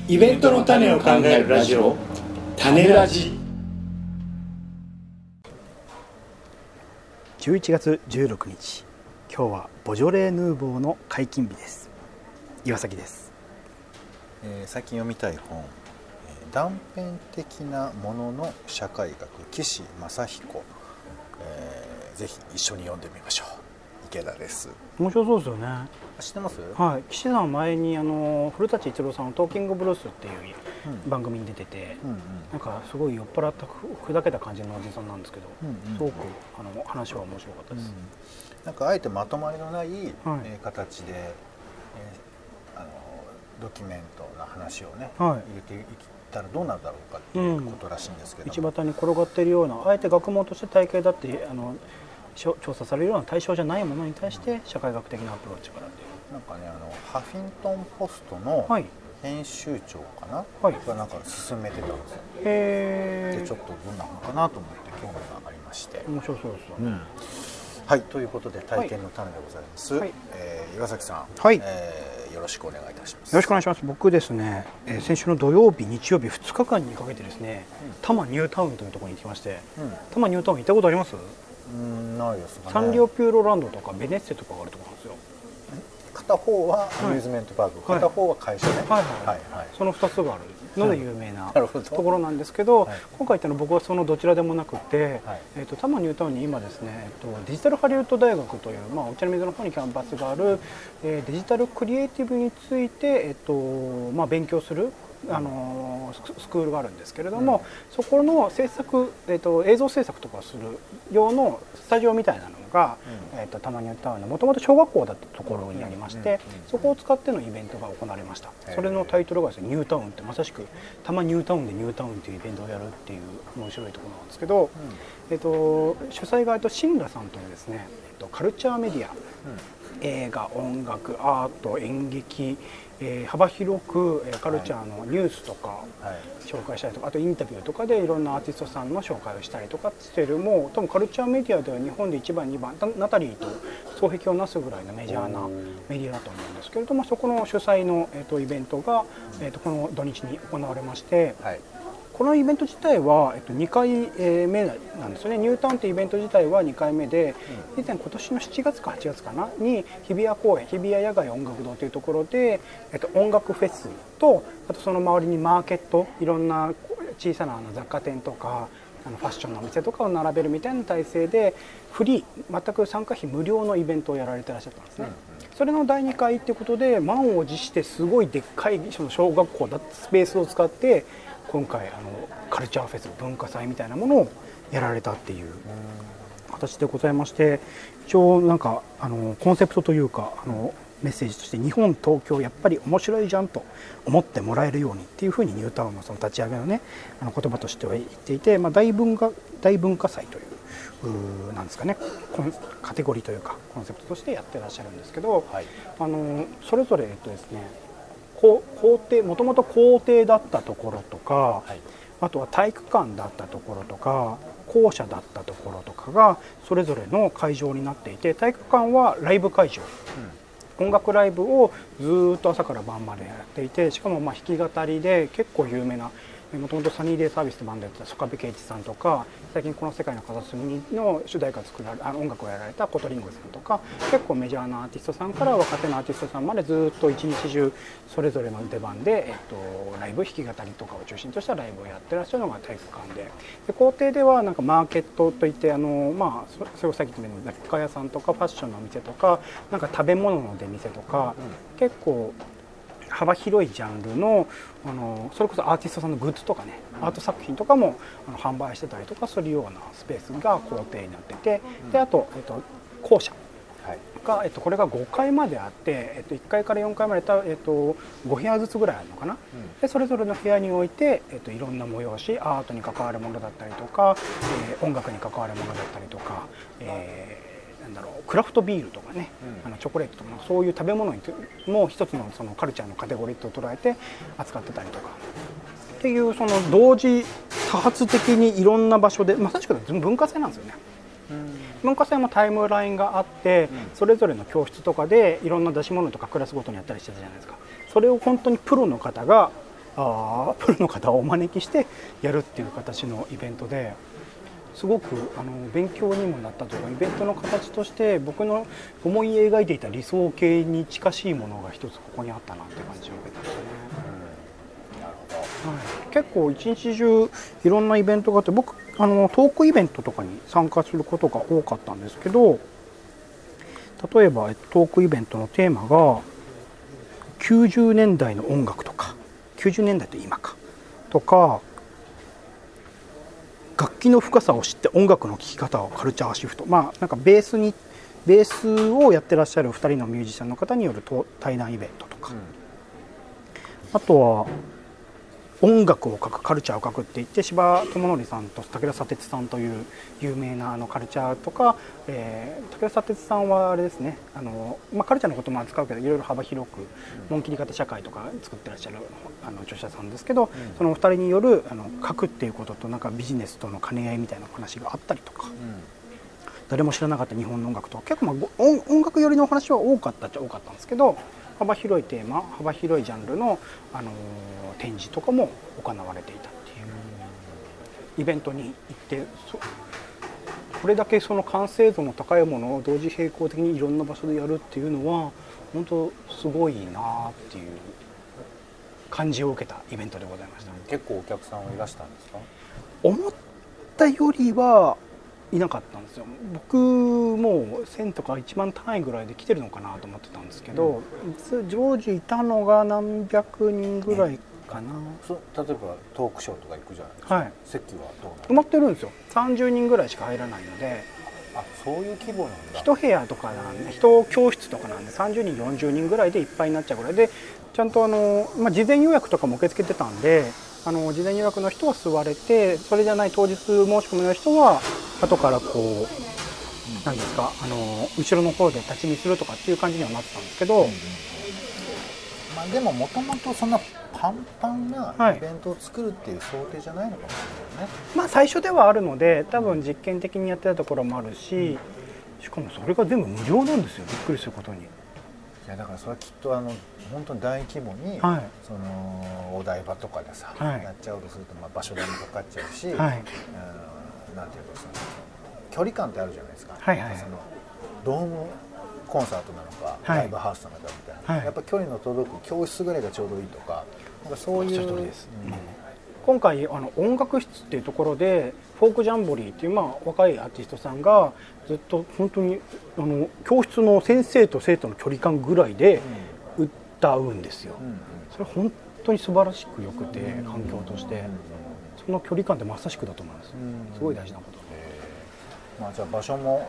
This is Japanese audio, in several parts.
イベントの種を考えるラジオ、種ラジ。 11月16日、今日はボジョレ・ヌーボーの解禁日です。岩崎です。 最近読みたい本、断片的なものの社会学、岸正彦、ぜひ一緒に読んでみましょう。池田です。 面白そうですよね。 知ってます？ はい、岸さん前に古舘一郎さんのトーキングブルースっていう番組に出てて、なんかすごい酔っ払った砕けた感じのおじさんなんですけど、すごく話は面白かったです。 なんかあえてまとまりのない、形で、ドキュメントな話をね、入れていったらどうなるだろうかっていうことらしいんですけど、 道端に転がっているような、あえて学問として体系だって調査されるような対象じゃないものに対して社会学的なアプローチからっていう、 なんかね、ハフィントンポストの編集長かな、がなんか進めてたんですよ。でちょっとどんなのかなと思って興味がありまして。 面白そうですよね。 はい、ということで体験の種でございます。岩崎さん、よろしくお願いいたします。 よろしくお願いします。僕ですね、先週の土曜日、日曜日2日間にかけてですね、多摩ニュータウンというところに行きまして、多摩ニュータウン行ったことあります？ ないですかね。 サンリオピューロランドとかベネッセとかがあるところなんですよ。 片方はアミューズメントパーク、片方は会社ね。 その2つがあるので有名なところなんですけど、今回行ったの僕はそのどちらでもなくて、多摩ニュータウンに今ですね、デジタルハリウッド大学という、お茶の水の方にキャンパスがある、デジタルクリエイティブについて、勉強するスクールがあるんですけれども、そこの制作、映像制作とかする用のスタジオみたいなのが、多摩ニュータウンのもともと小学校だったところにありまして、そこを使ってのイベントが行われました。それのタイトルがですね、ニュータウンって、まさしく多摩ニュータウンでニュータウンっていうイベントをやるっていう面白いところなんですけど、主催がシンラさんというですね、カルチャーメディア、映画、音楽、アート、演劇、幅広くカルチャーのニュースとか紹介したりとか、あとインタビューとかでいろんなアーティストさんの紹介をしたりとかしている、もう多分カルチャーメディアでは日本で1番2番、ナタリーと双璧をなすぐらいのメジャーなメディアだと思うんですけれども、そこの主催のイベントがこの土日に行われまして、このイベント自体は2回目なんですよね。ニュータウンってイベント自体は2回目で、以前今年の7月か8月かなに日比谷公園、日比谷野外音楽堂というところで、音楽フェスと、あとその周りにマーケット、いろんな小さな雑貨店とかファッションのお店とかを並べるみたいな体制で、フリー、全く参加費無料のイベントをやられてらっしゃったんですね。それの第2回ということで、満を持してすごいでっかいその小学校だったスペースを使って、今回カルチャーフェス、文化祭みたいなものをやられたっていう形でございまして、一応なんかコンセプトというかメッセージとして、日本、東京やっぱり面白いじゃんと思ってもらえるようにっていうふうにニュータウンのその立ち上げのね、言葉としては言っていて、大文化祭というなんですかね、カテゴリーというかコンセプトとしてやってらっしゃるんですけど、それぞれですね、校庭、もともと校庭だったところとか、あとは体育館だったところとか校舎だったところとかがそれぞれの会場になっていて、体育館はライブ会場、音楽ライブをずっと朝から晩までやっていて、しかも弾き語りで結構有名な、もともとサニーデイサービスってバンドやってた曽我部圭一さんとか、最近この世界の片隅の主題歌作られ音楽をやられたコトリンゴさんとか、結構メジャーなアーティストさんから若手のアーティストさんまでずっと一日中それぞれの出番で、ライブ、弾き語りとかを中心としたライブをやってらっしゃるのが体育館で、校庭ではなんかマーケットといって、それをさっき言った雑貨屋さんとかファッションのお店とか、なんか食べ物の出店とか、結構幅広いジャンルの、それこそアーティストさんのグッズとかね、アート作品とかも販売してたりとかするようなスペースが校庭になってて、であと、校舎が、これが5階まであって、1階から4階まで5部屋ずつぐらいあるのかな、でそれぞれの部屋において、いろんな催し、アートに関わるものだったりとか、音楽に関わるものだったりとか、クラフトビールとかね、チョコレートとか、そういう食べ物にも一つのそのカルチャーのカテゴリーと捉えて扱ってたりとかっていう、その同時多発的にいろんな場所で、まさしく文化祭なんですよね。文化祭もタイムラインがあって、それぞれの教室とかでいろんな出し物とかクラスごとにやったりしてたじゃないですか。それを本当にプロの方がプロの方をお招きしてやるっていう形のイベントで、すごく勉強にもなったというか、イベントの形として僕の思い描いていた理想形に近しいものが一つここにあったなって感じを受けてましたね。 なるほど。 はい、結構一日中いろんなイベントがあって、僕トークイベントとかに参加することが多かったんですけど、例えばトークイベントのテーマが90年代の音楽とか、90年代と今かとか、楽器の深さを知って音楽の聴き方をカルチャーシフト、なんかベースをやってらっしゃる2人のミュージシャンの方による対談イベントとか、あとは音楽を書く、カルチャーを書くって言って、柴智則さんと武田砂鉄さんという有名なカルチャーとか、武田砂鉄さんはあれですね、カルチャーのことも扱うけどいろいろ幅広く紋切り方社会とか作ってらっしゃる著者さんですけど、そのお二人による書くっていうこととなんかビジネスとの兼ね合いみたいな話があったりとか、誰も知らなかった日本の音楽とか、結構音楽寄りのお話は多かったっちゃ多かったんですけど、幅広いテーマ、幅広いジャンルの、展示とかも行われていたっていうイベントに行って、これだけその完成度の高いものを同時並行的にいろんな場所でやるっていうのは本当すごいなっていう感じを受けたイベントでございました。 結構お客さんはいらしたんですか？ 思ったよりはいなかったんですよ。僕も1000とか1万単位ぐらいで来てるのかなと思ってたんですけど、常時いたのが何百人ぐらいかな。 例えばトークショーとか行くじゃないですか、席はどうなの？ 埋まってるんですよ。30人ぐらいしか入らないので。 そういう規模なんだ。 1部屋とかなんで、1教室とかなんで30人40人ぐらいでいっぱいになっちゃうぐらいで、ちゃんと事前予約とかも受け付けてたんで、事前予約の人は座れて、それじゃない当日申し込みの人は後から何ですか、後ろの方で立ち見するとかっていう感じにはなってたんですけど、 でももともとそんなパンパンなイベントを作るっていう想定じゃないのかもしれないね。 最初ではあるので、多分実験的にやってたところもあるし、しかもそれが全部無料なんですよ。びっくりすることに。いやだからそれはきっと本当に大規模に、そのお台場とかでさ、やっちゃうとすると場所代もかかっちゃうし、なんていうの、その距離感ってあるじゃないですか。そのドームコンサートなのか、ライブハウスなのかみたいな、やっぱ距離の届く教室ぐらいがちょうどいいとか、そういう。今回音楽室っていうところでフォークジャンボリーっていう若いアーティストさんがずっと本当に教室の先生と生徒の距離感ぐらいで歌うんですよ。それ本当に素晴らしくよくて、環境としてその距離感ってまさしくだと思います。すごい大事なこと。 じゃあ場所も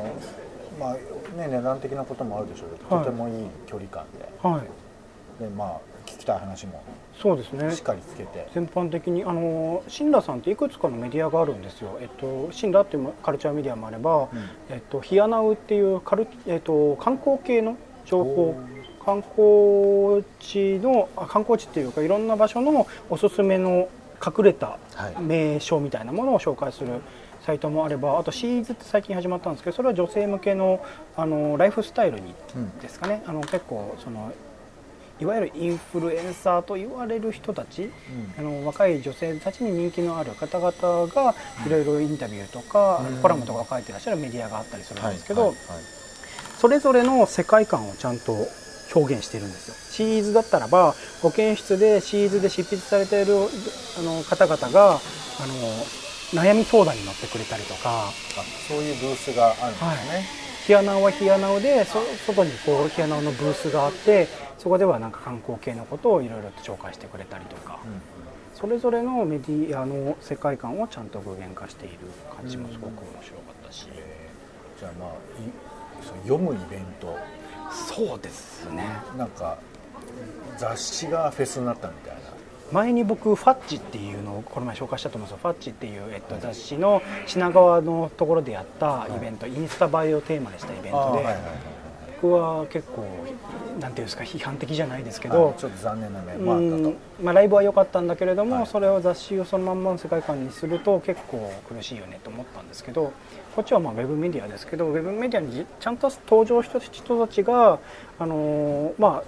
値段的なこともあるでしょうけど、とてもいい距離感で、で聞きたい話もそうですね、 しっかりつけて、 全般的にシンラさんっていくつかのメディアがあるんですよ。シンラっていうカルチャーメディアもあれば、ヒアナウっていう観光系の情報、観光地っていうかいろんな場所のおすすめの隠れた名所みたいなものを紹介するサイトもあれば、あとシーズって最近始まったんですけど、それは女性向けのライフスタイルにですかね、結構いわゆるインフルエンサーと言われる人たち、若い女性たちに人気のある方々がいろいろインタビューとか、コラムとかを書いてらっしゃるメディアがあったりするんですけど、それぞれの世界観をちゃんと表現しているんですよ。シーズだったらば保健室でシーズで執筆されている方々が悩み相談に乗ってくれたりとか、 そういうブースがあるんですね。 ヒアナウはヒアナウで外にヒアナウのブースがあって、そこではなんか観光系のことをいろいろと紹介してくれたりとか、それぞれのメディアの世界観をちゃんと具現化している感じもすごく面白かったし、 じゃあ読むイベント。 そうですね。 なんか雑誌がフェスになったみたいな。 前に僕ファッチっていうのをこの前紹介したと思うんですよ。ファッチっていう、雑誌の品川のところでやったイベント、インスタ映えをテーマにしたイベントで、僕は結構なんていうんですか、批判的じゃないですけど、 ちょっと残念な面もあったと。 ライブは良かったんだけれども、それを雑誌をそのまんまの世界観にすると結構苦しいよねと思ったんですけど、こっちはウェブメディアですけど、ウェブメディアにちゃんと登場した人たちが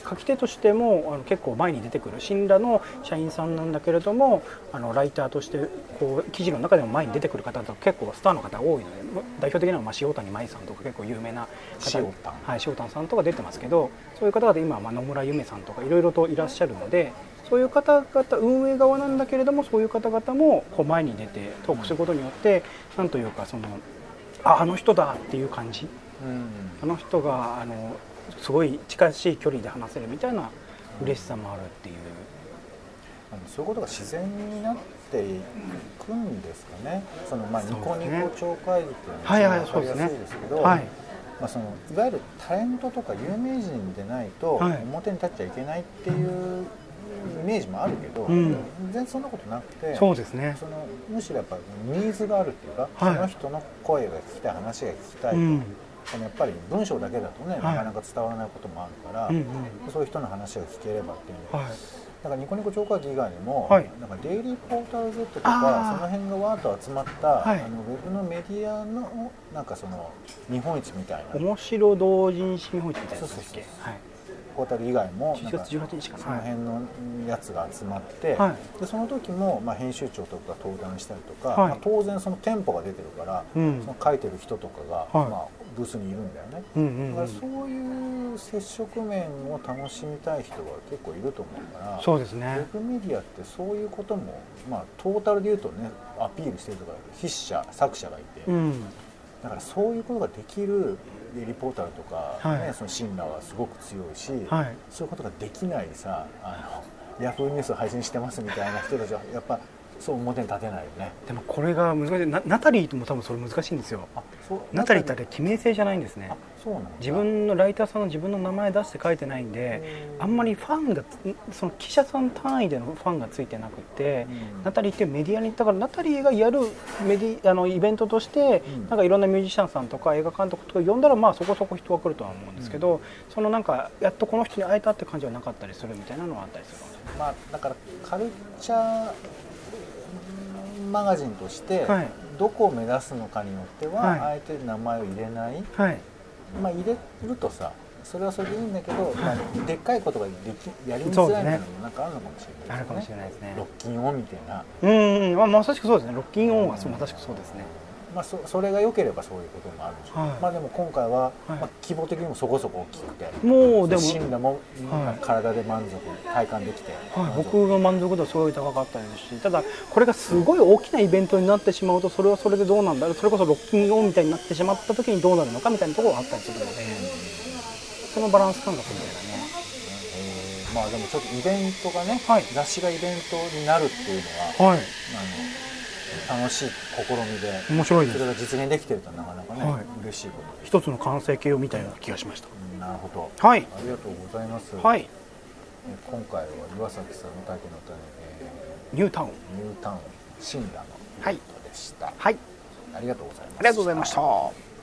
書き手としても結構前に出てくる新羅の社員さんなんだけれども、ライターとしてこう記事の中でも前に出てくる方と結構スターの方多いので、代表的なのは塩谷舞さんとか結構有名な方、塩谷さんとか出てますけど、そういう方々今野村夢さんとかいろいろといらっしゃるので、そういう方々運営側なんだけれども、そういう方々もこう前に出てトークすることによって、なんというかあの人だっていう感じ、あの人がすごい近しい距離で話せるみたいな嬉しさもあるっていう、 そういうことが自然になっていくんですかね。ニコニコ超会議っていうのは分かりやすいですけど、いわゆるタレントとか有名人でないと表に立っちゃいけないっていうイメージもあるけど、全然そんなことなくて、 そうですね、 むしろやっぱりニーズがあるっていうか、その人の声が聞きたい、話が聞きたいと、やっぱり文章だけだとね、なかなか伝わらないこともあるから、そういう人の話が聞ければっていうので、だからニコニコ超会議以外にも、なんかデイリーポータル Z とかその辺がわーっと集まった、ウェブのメディアのなんか見本市みたいな、 面白同人誌見本市みたいなやつですっけ、 ポータル以外も 11月18日かな、 その辺のやつが集まって、でその時も編集長とか登壇したりとか、当然その店舗が出てるから、その書いてる人とかが、ブースにいるんだよね。だからそういう接触面を楽しみたい人が結構いると思うから、 そうですね、 ウェブメディアってそういうことも、トータルで言うとね、アピールしてるとか筆者作者がいて、だからそういうことができるデイリーポータルとか、その信羅はすごく強いし、そういうことができないさ、ヤフーニュースを配信してますみたいな人たちはやっぱそう表に立てないよね。 でもこれが難しい。ナタリーも多分それ難しいんですよ。ナタリーってあれ記名性じゃないんですね。自分のライターさんの自分の名前出して書いてないんで、あんまりファンがその記者さん単位でのファンがついてなくて、ナタリーっていうメディアに、だからナタリーがやるイベントとして、なんかいろんなミュージシャンさんとか映画監督とか呼んだらそこそこ人が来るとは思うんですけど、なんかやっとこの人に会えたって感じはなかったりするみたいなのはあったりする。 だからカルチャーマガジンとしてどこを目指すのかによっては、あえて名前を入れない、入れるとさ、それはそれでいいんだけど、でっかいことがやりづらいのもなんかあるのかもしれないですね。 あるかもしれないですね。 ロッキンオンみたいな。 まさしくそうですね。ロッキンオンはまさしくそうですね。 それが良ければそういうこともあるでしょう。でも今回は規模的にもそこそこ大きくて、 もうでも信羅も体で満足体感できて、 僕の満足度はすごい高かったですし、ただこれがすごい大きなイベントになってしまうと、それはそれでどうなんだろう、それこそロッキンオンみたいになってしまった時にどうなるのかみたいなところがあったりするので、そのバランス感覚みたいなね。 でもちょっとイベントがね、雑誌がイベントになるっていうのは、楽しい試みで、 面白いです。 それが実現できてるとなかなかね、嬉しいことです。 一つの完成形を見たような気がしました。 なるほど。 ありがとうございます。今回は岩崎さんの体験の種、 ニュータウン信羅のイベントでした。 ありがとうございました。